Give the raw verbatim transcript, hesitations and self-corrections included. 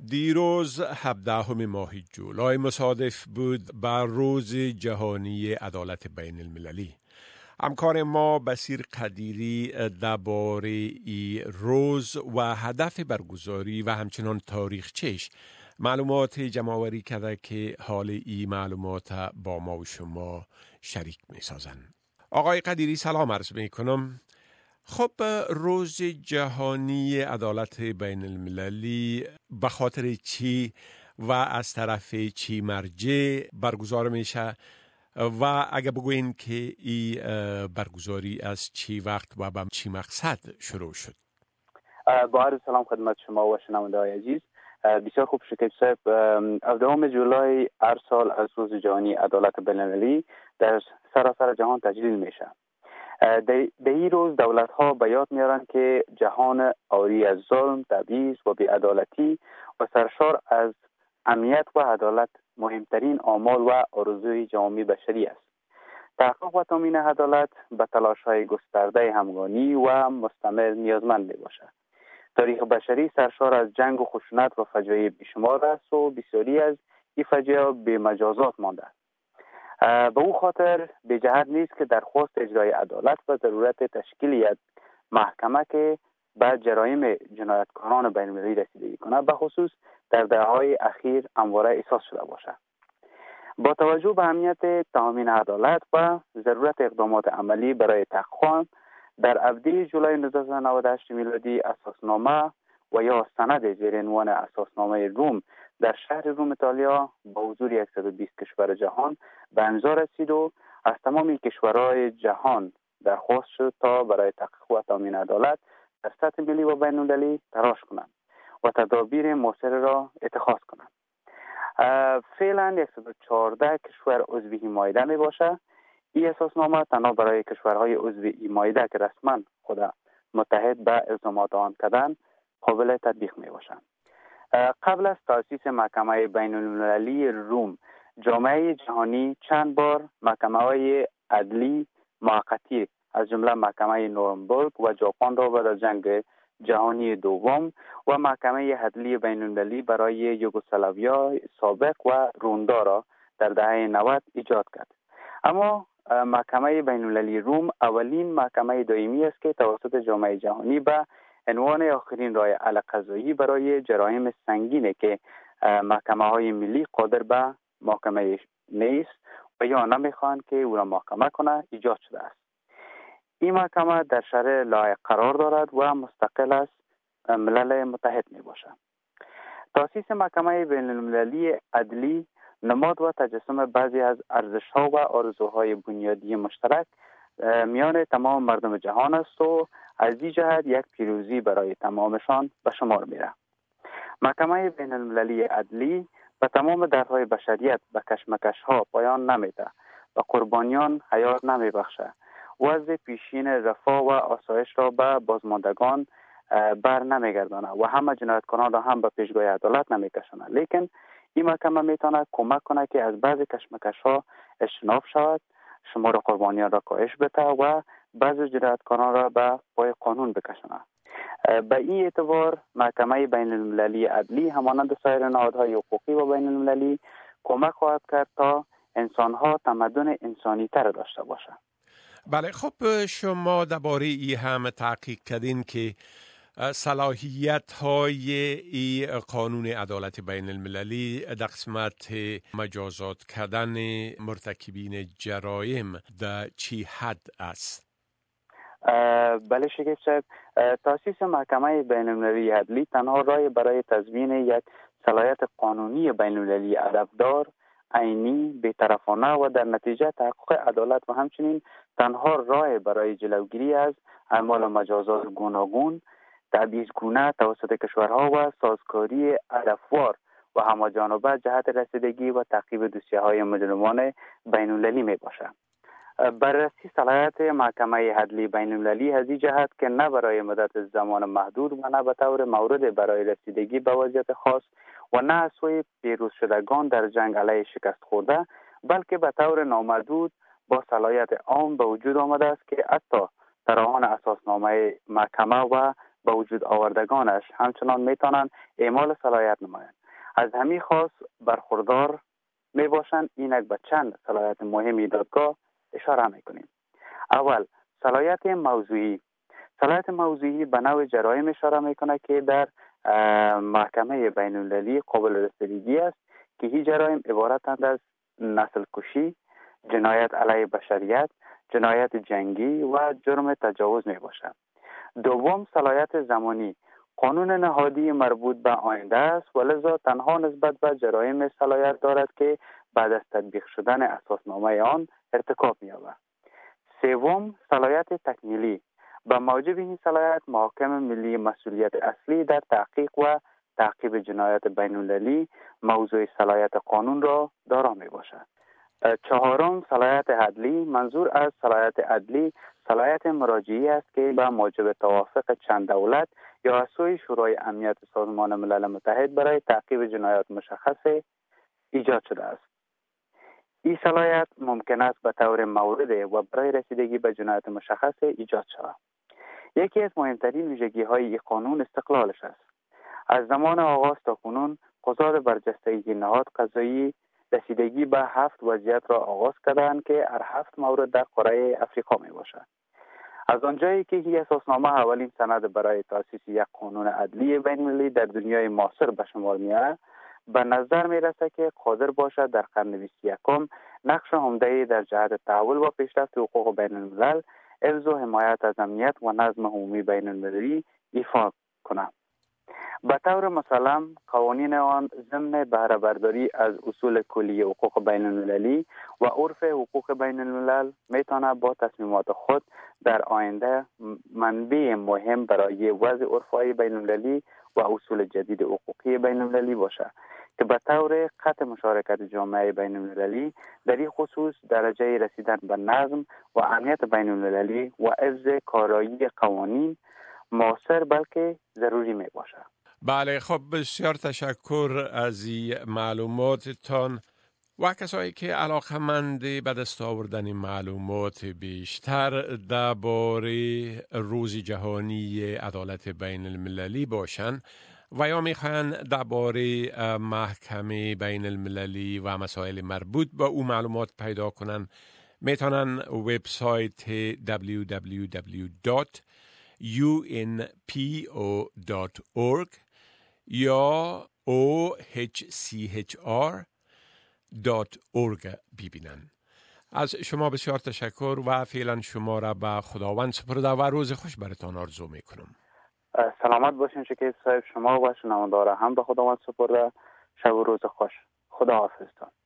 دیروز هفدهم ماه جولای مصادف بود بر روز جهانی عدالت بین المللی. همکار ما بصیر قدیری درباره ای روز و هدف برگزاری و همچنان تاریخچه‌اش معلومات جمع‌آوری کرده که حال ای معلومات با ما و شما شریک می سازند. آقای قدیری سلام عرض می کنم. خب روز جهانی عدالت بین المللی به خاطر چی و از طرف چی مرجع برگزار میشه و اگه بگوین که این برگزاری از چی وقت و به چی مقصد شروع شد؟ با عرض سلام خدمت شما و شنونده های عزیز. بسیار خوب شکیب صاحب، هفدهم جولای هر سال از روز جهانی عدالت بین المللی در سراسر جهان تجلیل میشه. در این روز دولت ها به یاد میارن که جهان عاری از ظلم، تبعیض و بی‌عدالتی و سرشار از امنیت و عدالت مهمترین آمال و آرزوی جامعه بشری است. تحقق و تامین عدالت به تلاش های گسترده همگانی و مستمر نیازمند می باشد. تاریخ بشری سرشار از جنگ و خشونت و فجایع بیشمار است و بسیاری از این فجایع به مجازات مانده است. به او خاطر به جهت نیست که درخواست اجرای عدالت و ضرورت تشکیل یک محکمه که به جرایم جنایتکاران بین المللی رسیدگی کنه به خصوص در دهه‌های اخیر همواره احساس شده باشد. با توجه به اهمیت تامین عدالت و ضرورت اقدامات عملی برای تحقق در هفدهم جولای نوزده صد و نود و هشت میلادی اساسنامه و یا سند زیر عنوان اساسنامه روم در شهر روم ایتالیا با حضور صد و بیست کشور جهان به امضا رسید و از تمام کشورهای جهان درخواست شد تا برای تحقیق و تامین عدالت در سطح ملی و بین المللی تلاش کنند و تدابیر موثر را اتخاذ کنند. فعلا صد و چهارده کشور عضو این مائده می باشه. این اساسنامه تنها برای کشورهای عضو این مائده که رسما خود متحد به الزامات آن کردن قابل تطبیق می باشند. قبل از تأسیس محکمه بین المللی روم، جامعه جهانی چند بار محکمه‌های عدلی موقتی از جمله محکمه نورنبرگ و ژاپن را بعد از جنگ جهانی دوم و محکمه عدلی بین المللی برای یوگسلاویا سابق و روندا را در دهه نود ایجاد کرد. اما محکمه بین المللی روم اولین محکمه دائمی است که توسط جامعه جهانی به عنوان آخرین راه حل قضایی برای جرایم سنگینه که محکمه های ملی قادر به محاکمه نیست و یا نمیخوان که او را محاکمه کنه ایجاد شده است. این محکمه در شرح لایق قرار دارد و مستقل از ملل متحد می باشد. تأسیس محکمه بین المللی عدلی نماد و تجسم بعضی از ارزش‌ها و آرزوهای بنیادی مشترک میان تمام مردم جهان است و از این جهت یک پیروزی برای تمامشان به شمار میره. محکمه بین المللی عدلی به تمام دردهای بشریت به کشمکش‌ها پایان نمیده و قربانیان حیات نمیبخشه. وضع پیشین رفاه و آسایش را به بازماندگان بر نمیگردانه و همه جنایتکاران را هم به پیشگاه عدالت نمیکشانه. لیکن این محکمه میتونه کمک کنه که از بعضی کشمکش‌ها اجتناب شود، شمار قربانیان را کاهش بده و بعضی جنایتکاران را به پای قانون بکشانه. به این اعتبار محکمه بین المللی عدلی همانند سایر نهادهای حقوقی و بین المللی کمک خواهد کرد تا انسان‌ها تمدن انسانی تر داشته باشند. بله، خب شما درباره ای هم تحقیق کردین که صلاحیت های ای قانون عدالت بین المللی در قسمت مجازات کردن مرتکبین جرایم در چی حد است؟ بله شکیب صاحب، تأسیس محکمه بین المللی عدلی تنها راه برای تضمین یک صلاحیت قانونی بین المللی هدفدار، عینی، بی‌طرفانه و در نتیجه تحقق عدالت و همچنین تنها راه برای جلوگیری از اعمال مجازات گوناگون، تبعیض‌گونه توسط کشورها و سازگاری هدفوار و همه‌جانبه جهت رسیدگی و تعقیب دوسیه‌های مجرمان بین المللی می باشد. بررسی صلاحیت محکمه عدلی بین المللی از این جهت که نه برای مدت زمان محدود و نه به طور مورد برای رسیدگی به وضعیت خاص و نه از سوی پیروز شدگان در جنگ علیه شکست خورده، بلکه به طور نامحدود با صلاحیت عام به وجود آمده است که حتی طراحان اساسنامه محکمه و به وجود آوردگانش همچنان میتونن اعمال صلاحیت نمایند. از همین خاص برخوردار می باشند. اینک به چند صلاحیت مهمی دادگاه اشاره میکنیم. اول، صلاحیت موضوعی. صلاحیت موضوعی به نوع جرایم اشاره میکنه که در محکمه بین المللی قابل رسیدگی است که هیچ جرایم عبارتند از نسل کشی، جنایت علیه بشریت، جنایت جنگی و جرم تجاوز می باشد. دوم، صلاحیت زمانی. قانون نهادی مربوط به آینده است و لذا تنها نسبت به جرایم صلاحیت دارد که بعد از تطبیق شدن اساسنامه آن ارتکاب می‌یابد. سوم، صلاحیت تکمیلی. به موجب این صلاحیت محاکم ملی مسئولیت اصلی در تحقیق و تعقیب جنایت بین المللی موضوع صلاحیت قانون را دارا می باشد. چهارم، صلاحیت عدلی. منظور از صلاحیت عدلی صلاحیت مراجعی است که به موجب توافق چند دولت یا از سوی شورای امنیت سازمان ملل متحد برای تعقیب جنایات مشخص ایجاد شده است. این صلاحیت ممکن است به طور مورده و برای رسیدگی به جنایت مشخص ایجاد شود. یکی از مهمترین ویژگی های این قانون استقلالش است. از زمان آغاز تا کنون قضات برجسته نهاد قضایی رسیدگی به هفت وضعیت را آغاز کردند که هر هفت مورد در قاره افریقا می باشد. از آنجایی که این اساسنامه اولین سند برای تأسیس یک قانون عدلی بین المللی در دنیای معاصر به شمار می‌آید، به نظر می‌رسد که قادر باشد در قرن بیست و یکم نقش عمده‌ای در جهت تحول و پیشرفت حقوق بین الملل، حفظ و حمایت از امنیت و نظم عمومی بین المللی ایفا کند. به طور مسلم قوانین آن ضمن بهره برداری از اصول کلی حقوق بین المللی و عرف حقوق بین الملل میتواند با تصمیمات خود در آینده منبع مهم برای وضع عرفهای بین المللی و اصول جدید حقوقی بین المللی باشد که به طور قطع مشارکت جامعه بین المللی در این خصوص درجه رسیدن به نظم و امنیت بین المللی و حفظ کارایی قوانین معاصر بلکه ضروری می باشد. بله، خب بسیار تشکر از این معلوماتتان و کسایی که علاقمند به دست آوردن معلومات بیشتر درباره روز جهانی عدالت بین المللی باشند و یا میخواین درباره محکمه بین المللی و مسائل مربوط به او معلومات پیدا کنن، میتونن وبسایت دبلیو دبلیو دبلیو دات یو ان پی او دات اورگ یا او اچ سی اچ آر دات اورگ ببینن. از شما بسیار تشکر و فعلا شما را به خداوند سپرده و روز خوش براتان آرزو میکنم. سلامت باشین شکیب صاحب. شما و شنوندگان هم به خداوند سپرده. شب و روز خوش. خدا حافظتان.